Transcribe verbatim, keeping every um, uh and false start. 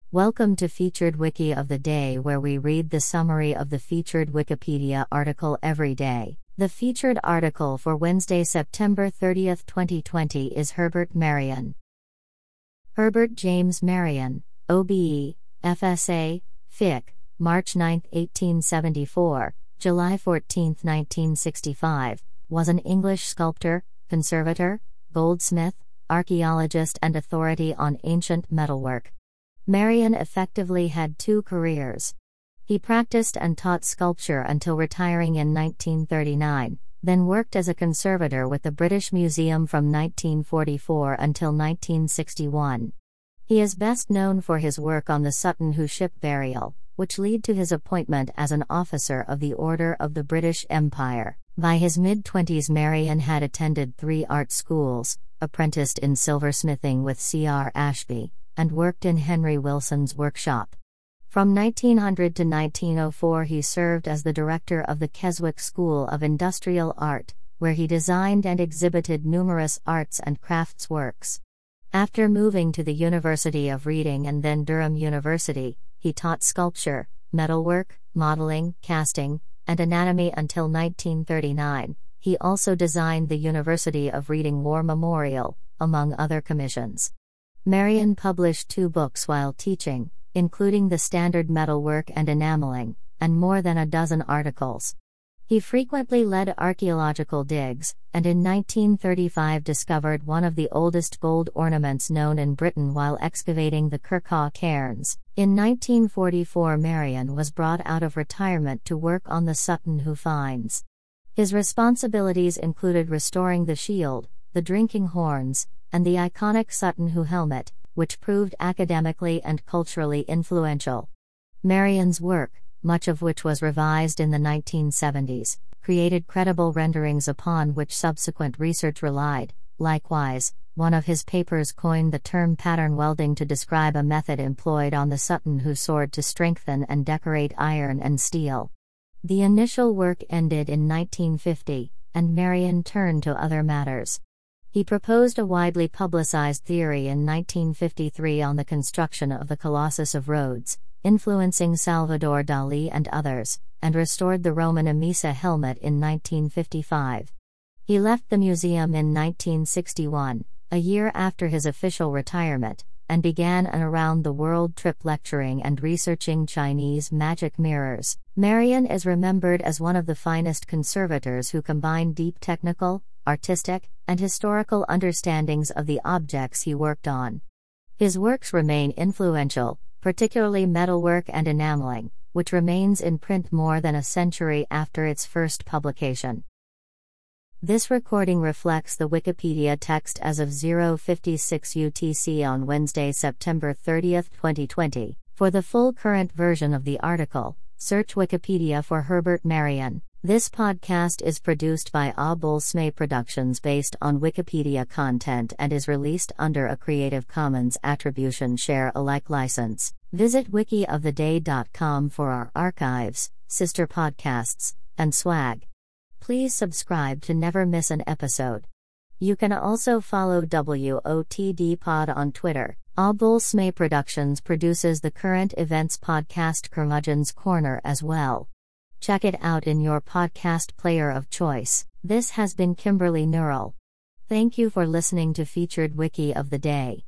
Welcome to Featured Wiki of the Day, where we read the summary of the featured Wikipedia article every day. The featured article for Wednesday, September thirtieth, twenty twenty is Herbert Marion. Herbert James Marion, O B E, F S A, Fic, March ninth, eighteen seventy-four, July fourteenth, nineteen sixty-five, was an English sculptor, conservator, goldsmith, archaeologist and authority on ancient metalwork. Marion effectively had two careers. He practiced and taught sculpture until retiring in nineteen thirty-nine, then worked as a conservator with the British Museum from nineteen forty-four until nineteen sixty-one. He is best known for his work on the Sutton Hoo ship burial, which led to his appointment as an officer of the Order of the British Empire. By his mid-twenties, Marion had attended three art schools, apprenticed in silversmithing with C R Ashby, and worked in Henry Wilson's workshop. From nineteen hundred to nineteen oh four he served as the director of the Keswick School of Industrial Art, where he designed and exhibited numerous arts and crafts works. After moving to the University of Reading and then Durham University, he taught sculpture, metalwork, modeling, casting, and anatomy until nineteen thirty-nine. He also designed the University of Reading War Memorial, among other commissions. Marion published two books while teaching, including The Standard Metalwork and Enameling, and more than a dozen articles. He frequently led archaeological digs, and in nineteen thirty-five discovered one of the oldest gold ornaments known in Britain while excavating the Kirkaw cairns. In nineteen forty-four, Marion was brought out of retirement to work on the Sutton Hoo finds. His responsibilities included restoring the shield, the drinking horns, and the iconic Sutton Hoo helmet, which proved academically and culturally influential. Marion's work, much of which was revised in the nineteen seventies, created credible renderings upon which subsequent research relied. Likewise, one of his papers coined the term pattern welding to describe a method employed on the Sutton Hoo sword to strengthen and decorate iron and steel. The initial work ended in nineteen fifty, and Marion turned to other matters. He proposed a widely publicized theory in nineteen fifty-three on the construction of the Colossus of Rhodes, influencing Salvador Dalí and others, and restored the Roman Emesa helmet in nineteen fifty-five. He left the museum in nineteen sixty-one, a year after his official retirement, and began an around-the-world trip lecturing and researching Chinese magic mirrors. Marion is remembered as one of the finest conservators who combined deep technical, artistic, and historical understandings of the objects he worked on. His works remain influential, particularly metalwork and enameling, which remains in print more than a century after its first publication. This recording reflects the Wikipedia text as of zero fifty-six U T C on Wednesday, September thirtieth, twenty twenty. For the full current version of the article, search Wikipedia for Herbert Marion. This podcast is produced by Abul Smay Productions based on Wikipedia content and is released under a Creative Commons Attribution Share Alike license. Visit wiki of the day dot com for our archives, sister podcasts, and swag. Please subscribe to never miss an episode. You can also follow W O T D Pod on Twitter. Abul Smay Productions produces the current events podcast Curmudgeon's Corner as well. Check it out in your podcast player of choice. This has been Kimberly Neural. Thank you for listening to Featured Wiki of the Day.